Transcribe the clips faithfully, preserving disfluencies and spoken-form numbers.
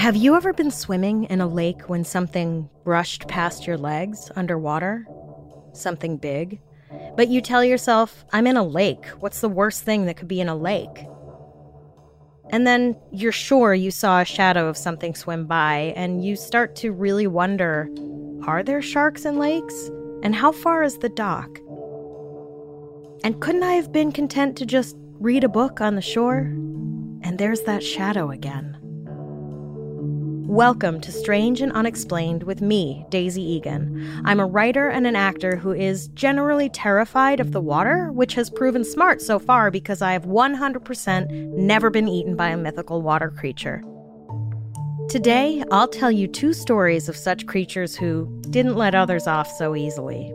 Have you ever been swimming in a lake when something brushed past your legs underwater? Something big? But you tell yourself, I'm in a lake. What's the worst thing that could be in a lake? And then you're sure you saw a shadow of something swim by, and you start to really wonder, are there sharks in lakes? And how far is the dock? And couldn't I have been content to just read a book on the shore? And there's that shadow again. Welcome to Strange and Unexplained with me, Daisy Egan. I'm a writer and an actor who is generally terrified of the water, which has proven smart so far because I have one hundred percent never been eaten by a mythical water creature. Today, I'll tell you two stories of such creatures who didn't let others off so easily.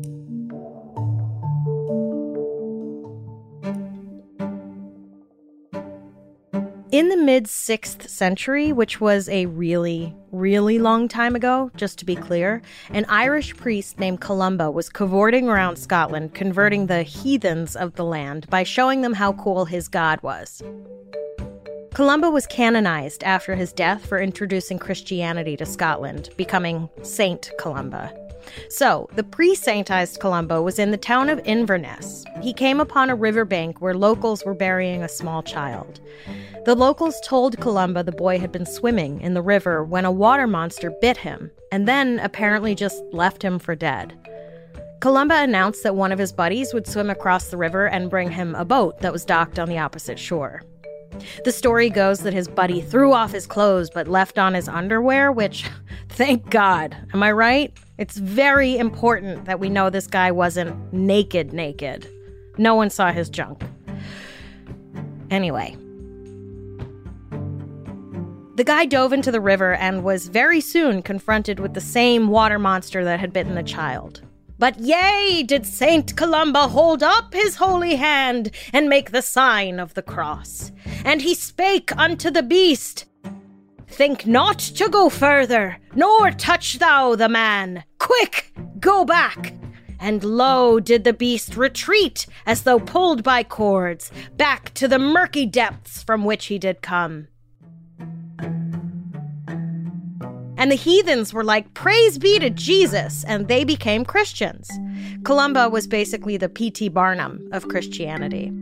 In the mid-sixth century, which was a really, really long time ago, just to be clear, an Irish priest named Columba was cavorting around Scotland, converting the heathens of the land by showing them how cool his god was. Columba was canonized after his death for introducing Christianity to Scotland, becoming Saint Columba. So, the pre-saintized Columba was in the town of Inverness. He came upon a riverbank where locals were burying a small child. The locals told Columba the boy had been swimming in the river when a water monster bit him, and then apparently just left him for dead. Columba announced that one of his buddies would swim across the river and bring him a boat that was docked on the opposite shore. The story goes that his buddy threw off his clothes but left on his underwear, which, thank God, am I right? It's very important that we know this guy wasn't naked naked. No one saw his junk. Anyway. The guy dove into the river and was very soon confronted with the same water monster that had bitten the child. But yea, did Saint Columba hold up his holy hand and make the sign of the cross. And he spake unto the beast, Think not to go further, nor touch thou the man. Quick, go back. And lo, did the beast retreat, as though pulled by cords, back to the murky depths from which he did come. And the heathens were like, praise be to Jesus, and they became Christians. Columba was basically the P T Barnum of Christianity.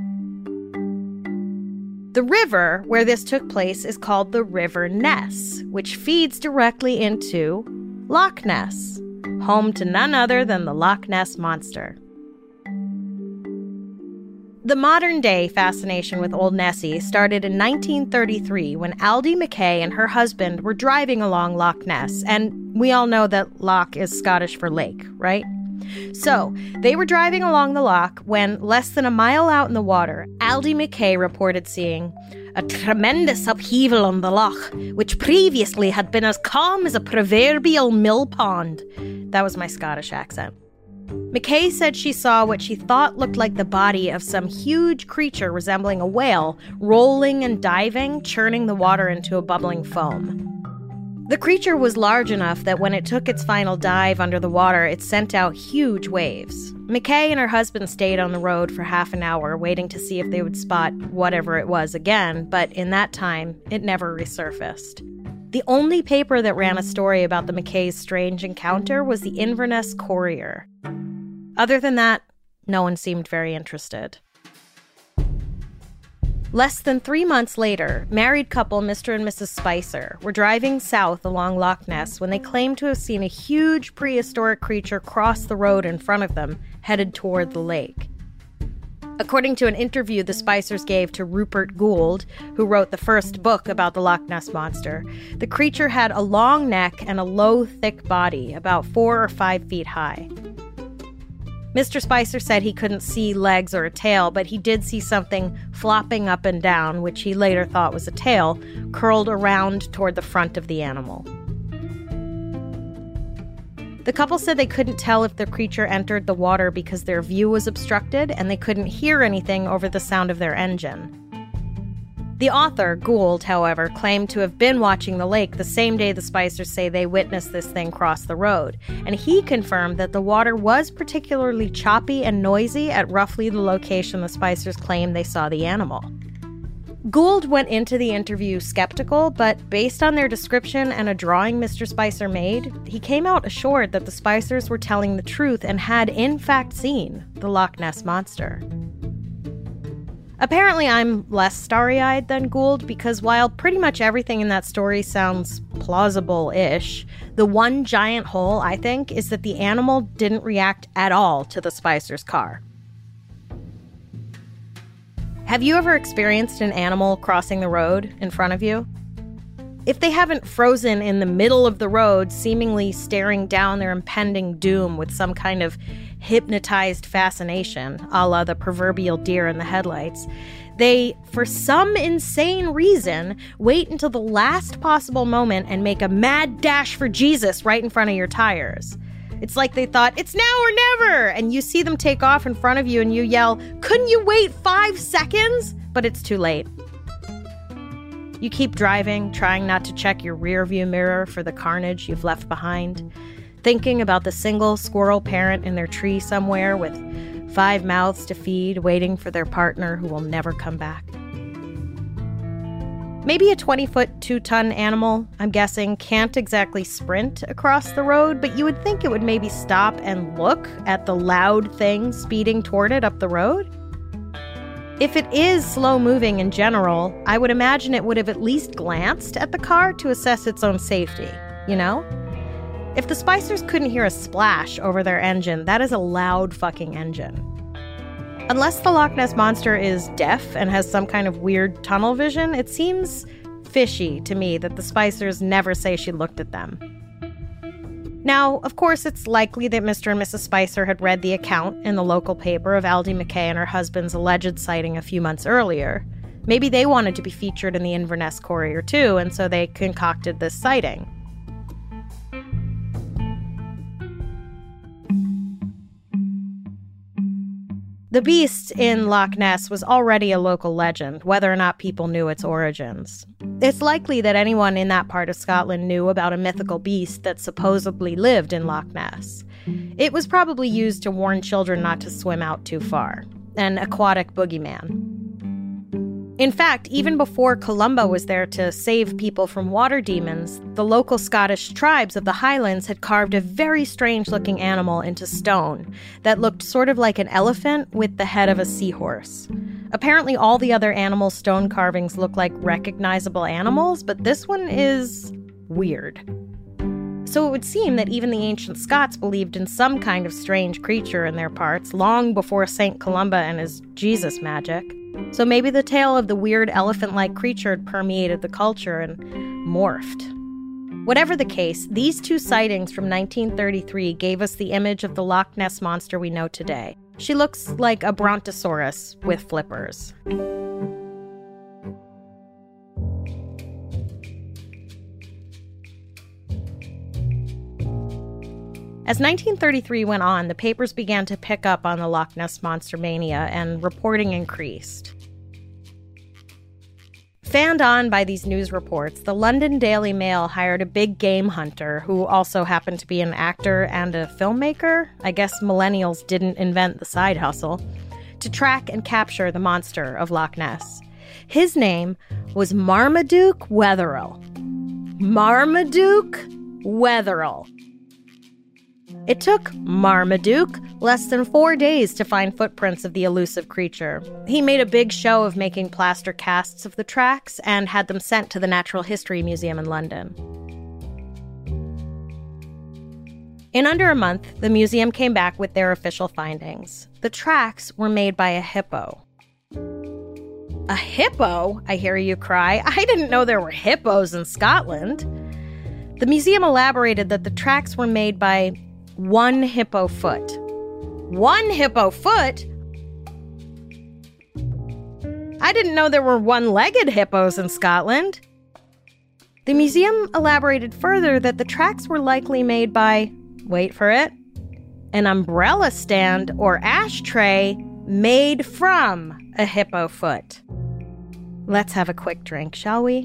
The river where this took place is called the River Ness, which feeds directly into Loch Ness, home to none other than the Loch Ness Monster. The modern-day fascination with Old Nessie started in nineteen thirty-three when Aldi McKay and her husband were driving along Loch Ness, and we all know that loch is Scottish for lake, right? So, they were driving along the loch when, less than a mile out in the water, Aldi McKay reported seeing a tremendous upheaval on the loch, which previously had been as calm as a proverbial mill pond. That was my Scottish accent. McKay said she saw what she thought looked like the body of some huge creature resembling a whale, rolling and diving, churning the water into a bubbling foam. The creature was large enough that when it took its final dive under the water, it sent out huge waves. McKay and her husband stayed on the road for half an hour, waiting to see if they would spot whatever it was again, but in that time, it never resurfaced. The only paper that ran a story about the McKay's strange encounter was the Inverness Courier. Other than that, no one seemed very interested. Less than three months later, married couple Mister and Missus Spicer were driving south along Loch Ness when they claimed to have seen a huge prehistoric creature cross the road in front of them, headed toward the lake. According to an interview the Spicers gave to Rupert Gould, who wrote the first book about the Loch Ness Monster, the creature had a long neck and a low, thick body, about four or five feet high. Mister Spicer said he couldn't see legs or a tail, but he did see something flopping up and down, which he later thought was a tail, curled around toward the front of the animal. The couple said they couldn't tell if the creature entered the water because their view was obstructed and they couldn't hear anything over the sound of their engine. The author, Gould, however, claimed to have been watching the lake the same day the Spicers say they witnessed this thing cross the road, and he confirmed that the water was particularly choppy and noisy at roughly the location the Spicers claimed they saw the animal. Gould went into the interview skeptical, but based on their description and a drawing Mister Spicer made, he came out assured that the Spicers were telling the truth and had in fact seen the Loch Ness Monster. Apparently, I'm less starry-eyed than Gould because while pretty much everything in that story sounds plausible-ish, the one giant hole, I think, is that the animal didn't react at all to the Spicers' car. Have you ever experienced an animal crossing the road in front of you? If they haven't frozen in the middle of the road, seemingly staring down their impending doom with some kind of hypnotized fascination, a la the proverbial deer in the headlights, they, for some insane reason, wait until the last possible moment and make a mad dash for Jesus right in front of your tires. It's like they thought, it's now or never! And you see them take off in front of you and you yell, couldn't you wait five seconds? But it's too late. You keep driving, trying not to check your rearview mirror for the carnage you've left behind, thinking about the single squirrel parent in their tree somewhere with five mouths to feed, waiting for their partner who will never come back. Maybe a twenty-foot, two-ton animal, I'm guessing, can't exactly sprint across the road, but you would think it would maybe stop and look at the loud thing speeding toward it up the road. If it is slow-moving in general, I would imagine it would have at least glanced at the car to assess its own safety, you know? If the Spicers couldn't hear a splash over their engine, that is a loud fucking engine. Unless the Loch Ness Monster is deaf and has some kind of weird tunnel vision, it seems fishy to me that the Spicers never say she looked at them. Now, of course, it's likely that Mister and Missus Spicer had read the account in the local paper of Aldi McKay and her husband's alleged sighting a few months earlier. Maybe they wanted to be featured in the Inverness Courier too, and so they concocted this sighting. The beast in Loch Ness was already a local legend, whether or not people knew its origins. It's likely that anyone in that part of Scotland knew about a mythical beast that supposedly lived in Loch Ness. It was probably used to warn children not to swim out too far. An aquatic boogeyman. In fact, even before Columba was there to save people from water demons, the local Scottish tribes of the Highlands had carved a very strange-looking animal into stone that looked sort of like an elephant with the head of a seahorse. Apparently, all the other animal stone carvings look like recognizable animals, but this one is weird. So it would seem that even the ancient Scots believed in some kind of strange creature in their parts long before Saint Columba and his Jesus magic. So maybe the tale of the weird elephant-like creature had permeated the culture and morphed. Whatever the case, these two sightings from nineteen thirty-three gave us the image of the Loch Ness Monster we know today. She looks like a brontosaurus with flippers. As nineteen thirty-three went on, the papers began to pick up on the Loch Ness Monster mania, and reporting increased. Fanned on by these news reports, the London Daily Mail hired a big game hunter who also happened to be an actor and a filmmaker. I guess millennials didn't invent the side hustle. To track and capture the monster of Loch Ness. His name was Marmaduke Wetherill. Marmaduke Wetherill. It took Marmaduke less than four days to find footprints of the elusive creature. He made a big show of making plaster casts of the tracks and had them sent to the Natural History Museum in London. In under a month, the museum came back with their official findings. The tracks were made by a hippo. A hippo? I hear you cry. I didn't know there were hippos in Scotland. The museum elaborated that the tracks were made by one hippo foot. One hippo foot? I didn't know there were one-legged hippos in Scotland. The museum elaborated further that the tracks were likely made by, wait for it, an umbrella stand or ashtray made from a hippo foot. Let's have a quick drink, shall we?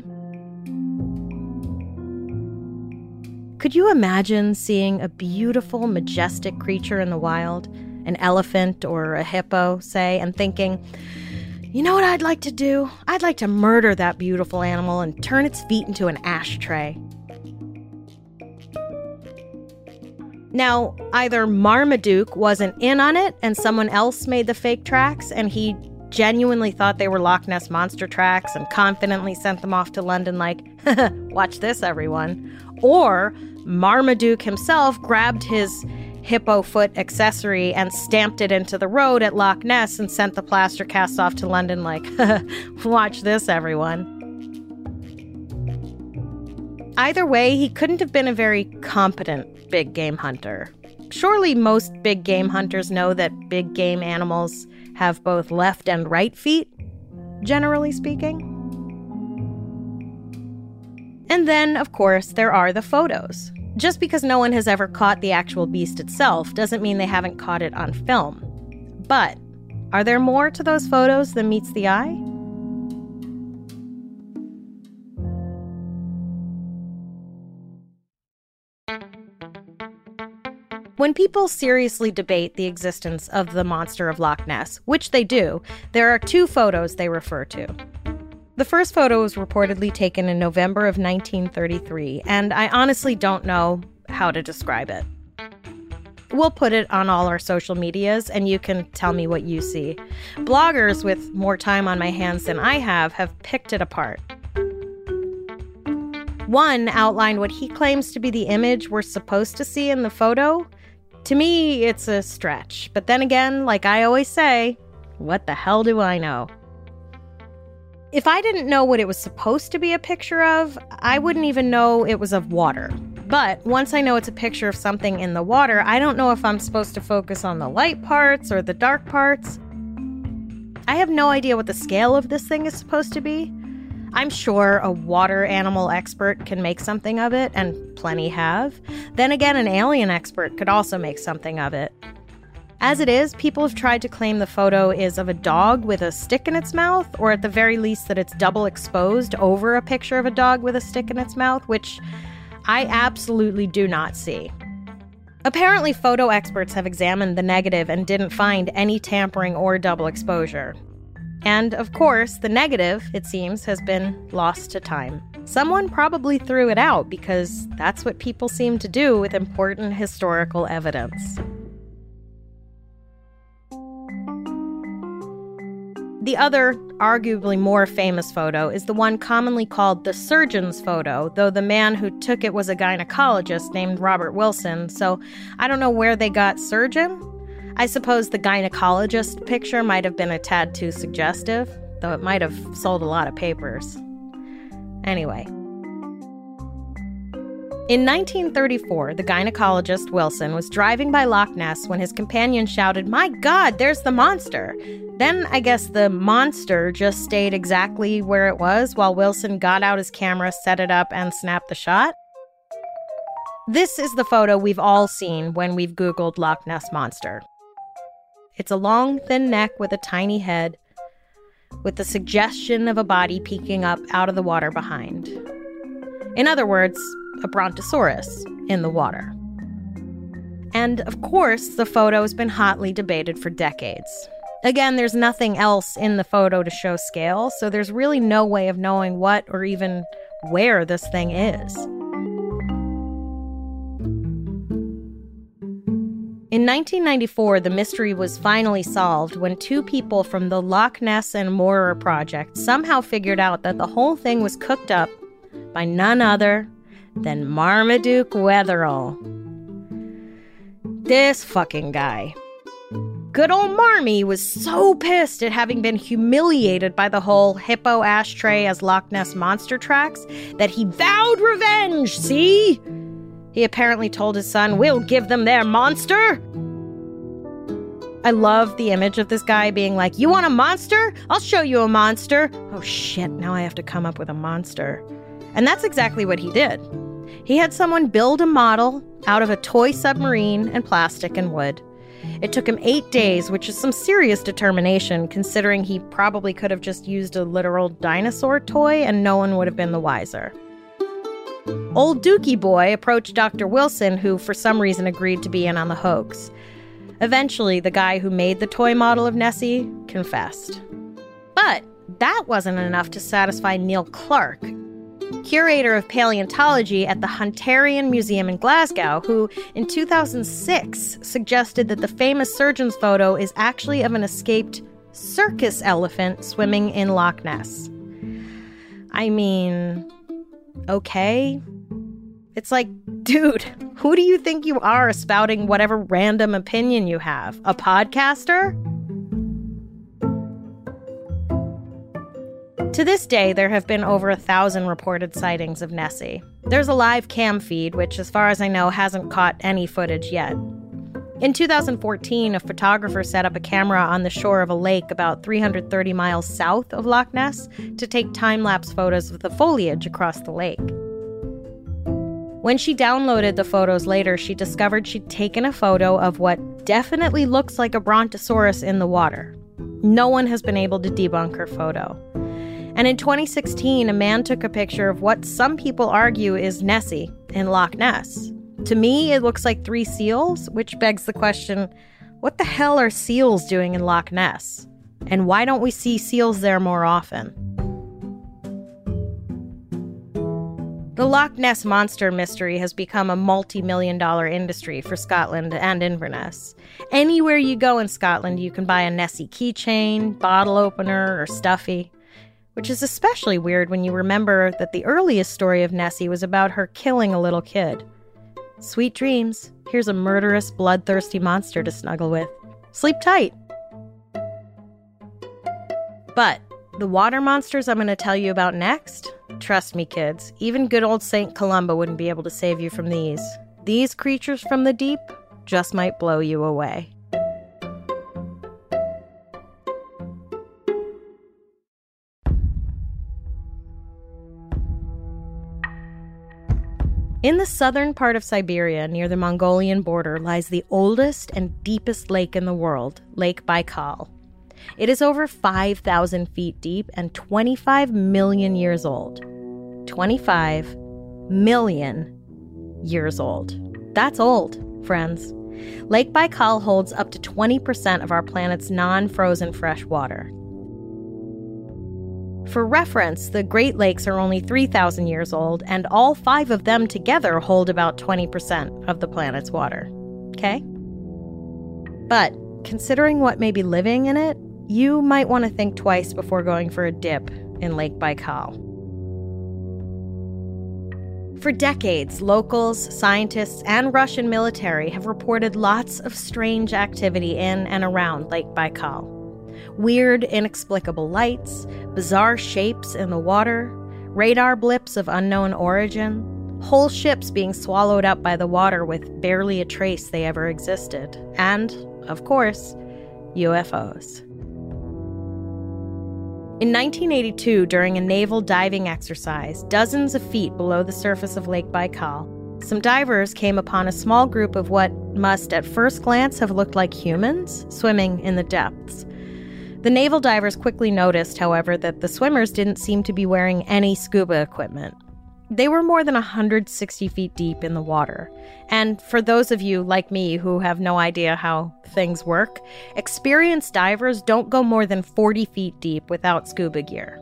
Could you imagine seeing a beautiful, majestic creature in the wild, an elephant or a hippo, say, and thinking, You know what I'd like to do? I'd like to murder that beautiful animal and turn its feet into an ashtray. Now, either Marmaduke wasn't in on it and someone else made the fake tracks and he genuinely thought they were Loch Ness Monster tracks and confidently sent them off to London like, watch this, everyone. Or Marmaduke himself grabbed his hippo foot accessory and stamped it into the road at Loch Ness and sent the plaster cast off to London like, watch this, everyone. Either way, he couldn't have been a very competent big game hunter. Surely most big game hunters know that big game animals have both left and right feet, generally speaking. And then, of course, there are the photos. Just because no one has ever caught the actual beast itself doesn't mean they haven't caught it on film. But are there more to those photos than meets the eye? When people seriously debate the existence of the monster of Loch Ness, which they do, there are two photos they refer to. The first photo was reportedly taken in November of nineteen thirty-three, and I honestly don't know how to describe it. We'll put it on all our social medias, and you can tell me what you see. Bloggers with more time on my hands than I have have picked it apart. One outlined what he claims to be the image we're supposed to see in the photo. To me, it's a stretch. But then again, like I always say, what the hell do I know? If I didn't know what it was supposed to be a picture of, I wouldn't even know it was of water. But once I know it's a picture of something in the water, I don't know if I'm supposed to focus on the light parts or the dark parts. I have no idea what the scale of this thing is supposed to be. I'm sure a water animal expert can make something of it, and plenty have. Then again, an alien expert could also make something of it. As it is, people have tried to claim the photo is of a dog with a stick in its mouth, or at the very least that it's double exposed over a picture of a dog with a stick in its mouth, which I absolutely do not see. Apparently, photo experts have examined the negative and didn't find any tampering or double exposure. And, of course, the negative, it seems, has been lost to time. Someone probably threw it out because that's what people seem to do with important historical evidence. The other, arguably more famous photo is the one commonly called the surgeon's photo, though the man who took it was a gynecologist named Robert Wilson, so I don't know where they got surgeon. I suppose the gynecologist picture might have been a tad too suggestive, though it might have sold a lot of papers. Anyway. In nineteen thirty-four, the gynecologist Wilson was driving by Loch Ness when his companion shouted, "My God, there's the monster!" Then I guess the monster just stayed exactly where it was while Wilson got out his camera, set it up, and snapped the shot. This is the photo we've all seen when we've Googled Loch Ness Monster. It's a long, thin neck with a tiny head, with the suggestion of a body peeking up out of the water behind. In other words, a brontosaurus in the water. And, of course, the photo has been hotly debated for decades. Again, there's nothing else in the photo to show scale, so there's really no way of knowing what or even where this thing is. In nineteen ninety-four, the mystery was finally solved when two people from the Loch Ness and Moira project somehow figured out that the whole thing was cooked up by none other than Marmaduke Wetherell. This fucking guy. Good old Marmy was so pissed at having been humiliated by the whole hippo ashtray as Loch Ness monster tracks that he vowed revenge, see? He apparently told his son, "We'll give them their monster." I love the image of this guy being like, "You want a monster? I'll show you a monster." Oh shit, now I have to come up with a monster. And that's exactly what he did. He had someone build a model out of a toy submarine and plastic and wood. It took him eight days, which is some serious determination, considering he probably could have just used a literal dinosaur toy and no one would have been the wiser. Old Dookie Boy approached Doctor Wilson, who for some reason agreed to be in on the hoax. Eventually, the guy who made the toy model of Nessie confessed. But that wasn't enough to satisfy Neil Clark, curator of paleontology at the Hunterian Museum in Glasgow, who in two thousand six suggested that the famous surgeon's photo is actually of an escaped circus elephant swimming in Loch Ness. I mean, okay. It's like, dude, who do you think you are spouting whatever random opinion you have? A podcaster? To this day, there have been over a thousand reported sightings of Nessie. There's a live cam feed, which, as far as I know, hasn't caught any footage yet. In two thousand fourteen, a photographer set up a camera on the shore of a lake about three hundred thirty miles south of Loch Ness to take time-lapse photos of the foliage across the lake. When she downloaded the photos later, she discovered she'd taken a photo of what definitely looks like a brontosaurus in the water. No one has been able to debunk her photo. And in twenty sixteen, a man took a picture of what some people argue is Nessie in Loch Ness. To me, it looks like three seals, which begs the question, what the hell are seals doing in Loch Ness? And why don't we see seals there more often? The Loch Ness Monster mystery has become a multi-million dollar industry for Scotland and Inverness. Anywhere you go in Scotland, you can buy a Nessie keychain, bottle opener, or stuffy. Which is especially weird when you remember that the earliest story of Nessie was about her killing a little kid. Sweet dreams. Here's a murderous, bloodthirsty monster to snuggle with. Sleep tight. But the water monsters I'm going to tell you about next, trust me, kids, even good old Saint Columba wouldn't be able to save you from these. These creatures from the deep just might blow you away. In the southern part of Siberia, near the Mongolian border, lies the oldest and deepest lake in the world, Lake Baikal. It is over five thousand feet deep and twenty-five million years old. twenty-five million years old. That's old, friends. Lake Baikal holds up to twenty percent of our planet's non-frozen fresh water. For reference, the Great Lakes are only three thousand years old, and all five of them together hold about twenty percent of the planet's water. Okay? But considering what may be living in it, you might want to think twice before going for a dip in Lake Baikal. For decades, locals, scientists, and Russian military have reported lots of strange activity in and around Lake Baikal. Weird, inexplicable lights, bizarre shapes in the water, radar blips of unknown origin, whole ships being swallowed up by the water with barely a trace they ever existed, and, of course, U F Os. In nineteen eighty-two, during a naval diving exercise, dozens of feet below the surface of Lake Baikal, some divers came upon a small group of what must at first glance have looked like humans swimming in the depths. The naval divers quickly noticed, however, that the swimmers didn't seem to be wearing any scuba equipment. They were more than one hundred sixty feet deep in the water. And for those of you like me who have no idea how things work, experienced divers don't go more than forty feet deep without scuba gear.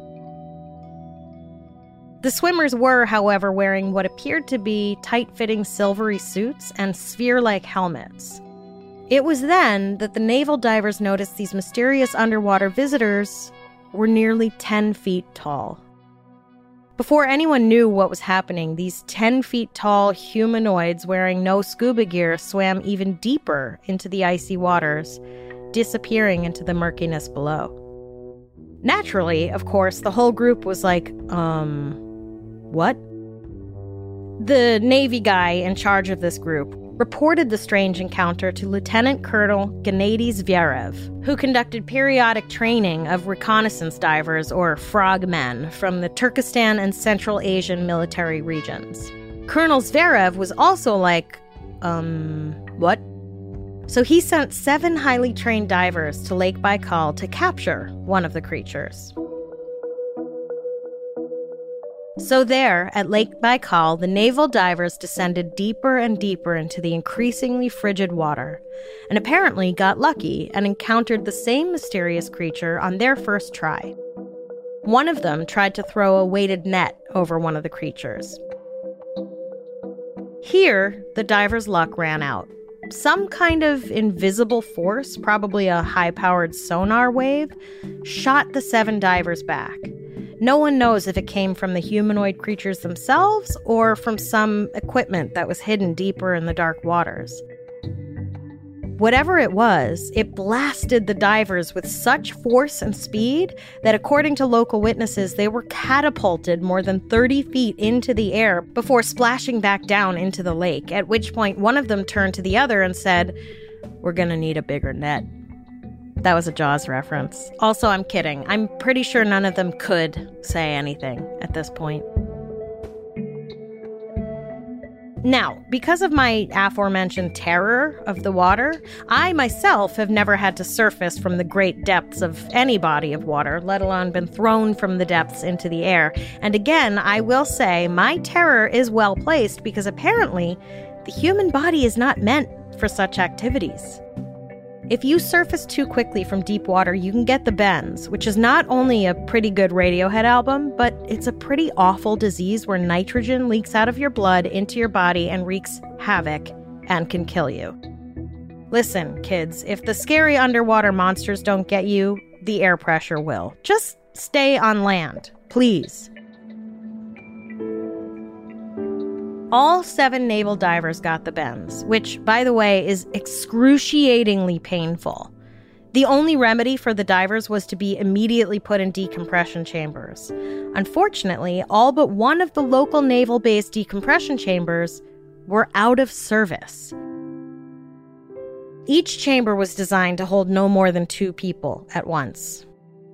The swimmers were, however, wearing what appeared to be tight-fitting silvery suits and sphere-like helmets. It was then that the naval divers noticed these mysterious underwater visitors were nearly ten feet tall. Before anyone knew what was happening, these ten feet tall humanoids wearing no scuba gear swam even deeper into the icy waters, disappearing into the murkiness below. Naturally, of course, the whole group was like, um, what? The Navy guy in charge of this group reported the strange encounter to Lieutenant Colonel Gennady Zverev, who conducted periodic training of reconnaissance divers, or frogmen, from the Turkestan and Central Asian military regions. Colonel Zverev was also like, um, what? So he sent seven highly trained divers to Lake Baikal to capture one of the creatures. So there, at Lake Baikal, the naval divers descended deeper and deeper into the increasingly frigid water, and apparently got lucky and encountered the same mysterious creature on their first try. One of them tried to throw a weighted net over one of the creatures. Here, the divers' luck ran out. Some kind of invisible force, probably a high-powered sonar wave, shot the seven divers back. No one knows if it came from the humanoid creatures themselves or from some equipment that was hidden deeper in the dark waters. Whatever it was, it blasted the divers with such force and speed that, according to local witnesses, they were catapulted more than thirty feet into the air before splashing back down into the lake, at which point one of them turned to the other and said, "We're gonna need a bigger net." That was a Jaws reference. Also, I'm kidding. I'm pretty sure none of them could say anything at this point. Now, because of my aforementioned terror of the water, I myself have never had to surface from the great depths of any body of water, let alone been thrown from the depths into the air. And again, I will say my terror is well placed because apparently the human body is not meant for such activities. If you surface too quickly from deep water, you can get the bends, which is not only a pretty good Radiohead album, but it's a pretty awful disease where nitrogen leaks out of your blood into your body and wreaks havoc and can kill you. Listen, kids, if the scary underwater monsters don't get you, the air pressure will. Just stay on land, please. All seven naval divers got the bends, which, by the way, is excruciatingly painful. The only remedy for the divers was to be immediately put in decompression chambers. Unfortunately, all but one of the local naval-based decompression chambers were out of service. Each chamber was designed to hold no more than two people at once.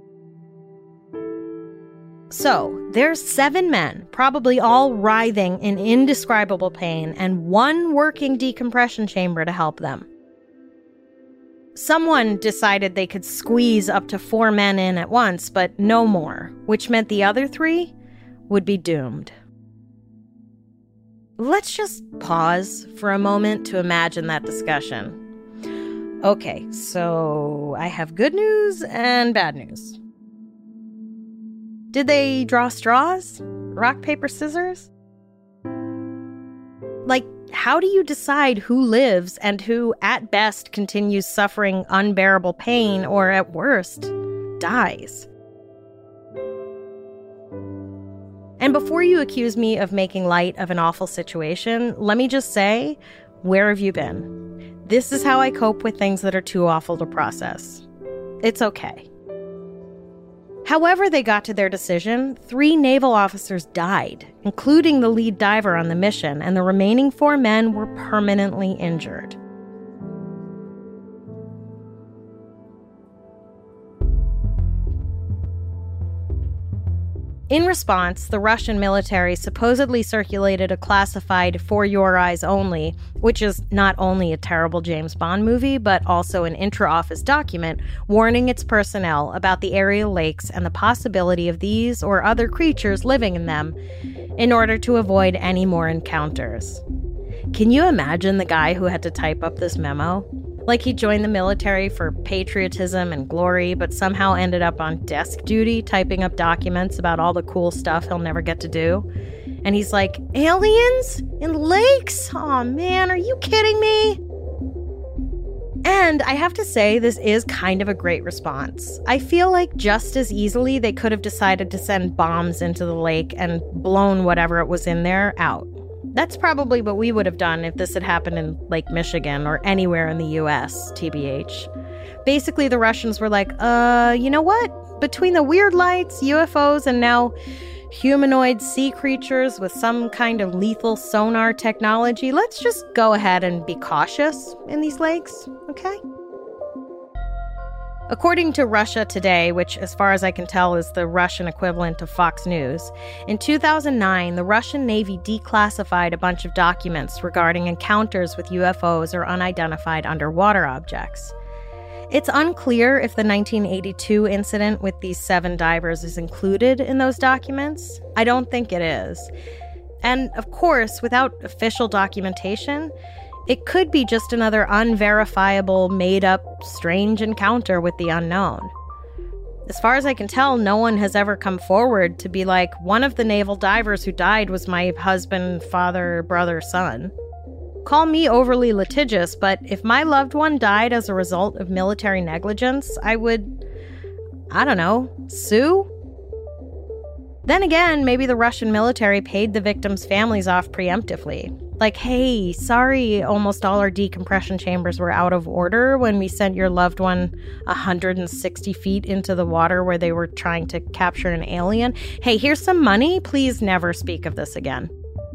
So, there's seven men, probably all writhing in indescribable pain, and one working decompression chamber to help them. Someone decided they could squeeze up to four men in at once, but no more, which meant the other three would be doomed. Let's just pause for a moment to imagine that discussion. Okay, so I have good news and bad news. Did they draw straws? Rock, paper, scissors? Like, how do you decide who lives and who, at best, continues suffering unbearable pain or, at worst, dies? And before you accuse me of making light of an awful situation, let me just say, where have you been? This is how I cope with things that are too awful to process. It's okay. However they got to their decision, three naval officers died, including the lead diver on the mission, and the remaining four men were permanently injured. In response, the Russian military supposedly circulated a classified For Your Eyes Only, which is not only a terrible James Bond movie, but also an intra-office document warning its personnel about the area lakes and the possibility of these or other creatures living in them in order to avoid any more encounters. Can you imagine the guy who had to type up this memo? Like he joined the military for patriotism and glory, but somehow ended up on desk duty typing up documents about all the cool stuff he'll never get to do. And he's like, aliens? In lakes? Aw, man, are you kidding me? And I have to say, this is kind of a great response. I feel like just as easily they could have decided to send bombs into the lake and blown whatever it was in there out. That's probably what we would have done if this had happened in Lake Michigan or anywhere in the U S, T B H. Basically, the Russians were like, uh, you know what? Between the weird lights, U F Os, and now humanoid sea creatures with some kind of lethal sonar technology, let's just go ahead and be cautious in these lakes, okay? According to Russia Today, which as far as I can tell is the Russian equivalent of Fox News, in two thousand nine, the Russian Navy declassified a bunch of documents regarding encounters with U F Os or unidentified underwater objects. It's unclear if the nineteen eighty-two incident with these seven divers is included in those documents. I don't think it is. And of course, without official documentation, it could be just another unverifiable, made-up, strange encounter with the unknown. As far as I can tell, no one has ever come forward to be like, one of the naval divers who died was my husband, father, brother, son. Call me overly litigious, but if my loved one died as a result of military negligence, I would, I don't know, sue? Then again, maybe the Russian military paid the victims' families off preemptively. Like, hey, sorry, almost all our decompression chambers were out of order when we sent your loved one one hundred sixty feet into the water where they were trying to capture an alien. Hey, here's some money. Please never speak of this again.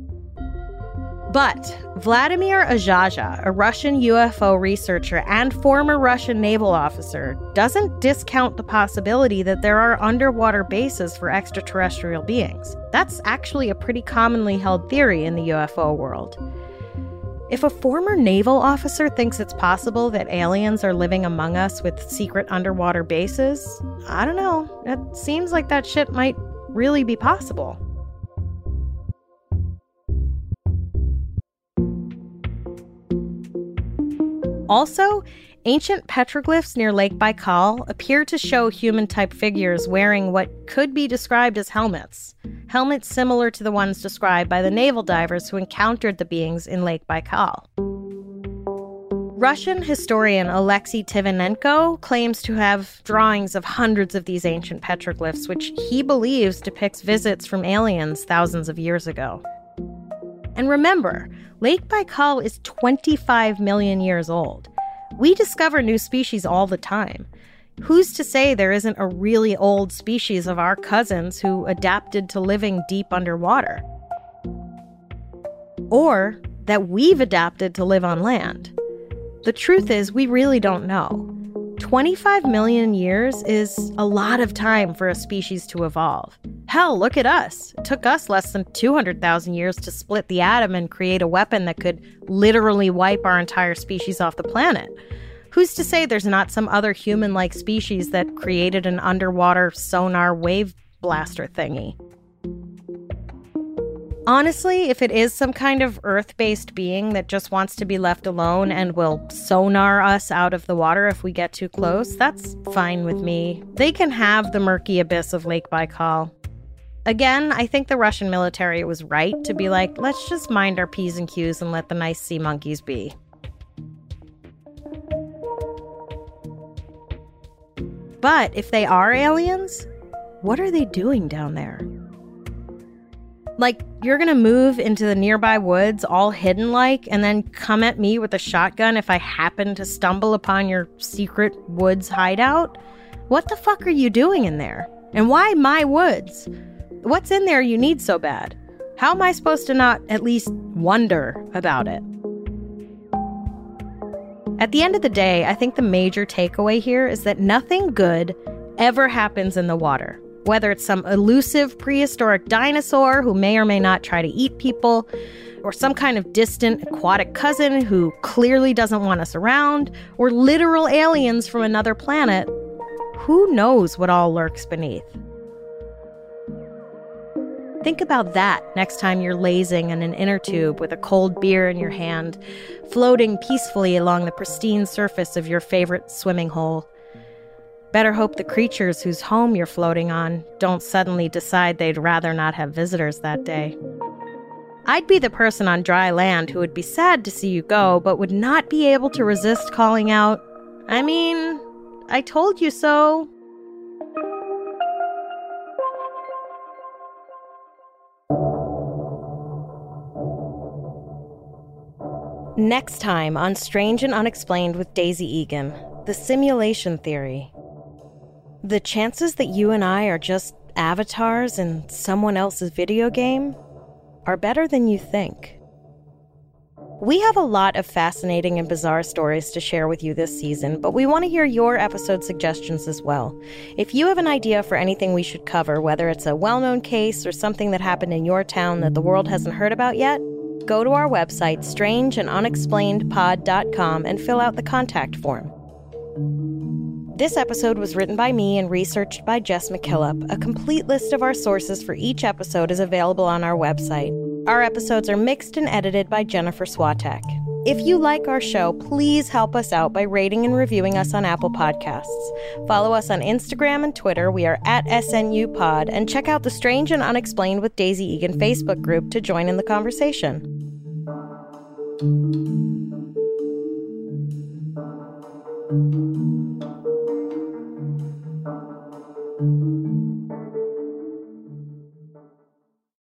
But Vladimir Azhaja, a Russian U F O researcher and former Russian naval officer, doesn't discount the possibility that there are underwater bases for extraterrestrial beings. That's actually a pretty commonly held theory in the U F O world. If a former naval officer thinks it's possible that aliens are living among us with secret underwater bases, I don't know. It seems like that shit might really be possible. Also, ancient petroglyphs near Lake Baikal appear to show human-type figures wearing what could be described as helmets. Helmets similar to the ones described by the naval divers who encountered the beings in Lake Baikal. Russian historian Alexei Tivinenko claims to have drawings of hundreds of these ancient petroglyphs, which he believes depicts visits from aliens thousands of years ago. And remember, Lake Baikal is twenty-five million years old. We discover new species all the time. Who's to say there isn't a really old species of our cousins who adapted to living deep underwater? Or that we've adapted to live on land? The truth is, we really don't know. twenty-five million years is a lot of time for a species to evolve. Hell, look at us. It took us less than two hundred thousand years to split the atom and create a weapon that could literally wipe our entire species off the planet. Who's to say there's not some other human-like species that created an underwater sonar wave blaster thingy? Honestly, if it is some kind of Earth-based being that just wants to be left alone and will sonar us out of the water if we get too close, that's fine with me. They can have the murky abyss of Lake Baikal. Again, I think the Russian military was right to be like, let's just mind our P's and Q's and let the nice sea monkeys be. But if they are aliens, what are they doing down there? Like, you're gonna move into the nearby woods all hidden like, and then come at me with a shotgun if I happen to stumble upon your secret woods hideout? What the fuck are you doing in there? And why my woods? What's in there you need so bad? How am I supposed to not at least wonder about it? At the end of the day, I think the major takeaway here is that nothing good ever happens in the water. Whether it's some elusive prehistoric dinosaur who may or may not try to eat people, or some kind of distant aquatic cousin who clearly doesn't want us around, or literal aliens from another planet, who knows what all lurks beneath? Think about that next time you're lazing in an inner tube with a cold beer in your hand, floating peacefully along the pristine surface of your favorite swimming hole. Better hope the creatures whose home you're floating on don't suddenly decide they'd rather not have visitors that day. I'd be the person on dry land who would be sad to see you go, but would not be able to resist calling out, I mean, I told you so. Next time on Strange and Unexplained with Daisy Egan, the simulation theory. The chances that you and I are just avatars in someone else's video game are better than you think. We have a lot of fascinating and bizarre stories to share with you this season, but we want to hear your episode suggestions as well. If you have an idea for anything we should cover, whether it's a well-known case or something that happened in your town that the world hasn't heard about yet, go to our website, strange and unexplained pod dot com, and fill out the contact form. This episode was written by me and researched by Jess McKillop. A complete list of our sources for each episode is available on our website. Our episodes are mixed and edited by Jennifer Swatek. If you like our show, please help us out by rating and reviewing us on Apple Podcasts. Follow us on Instagram and Twitter. We are at S N U Pod. And check out the Strange and Unexplained with Daisy Egan Facebook group to join in the conversation. Thank you.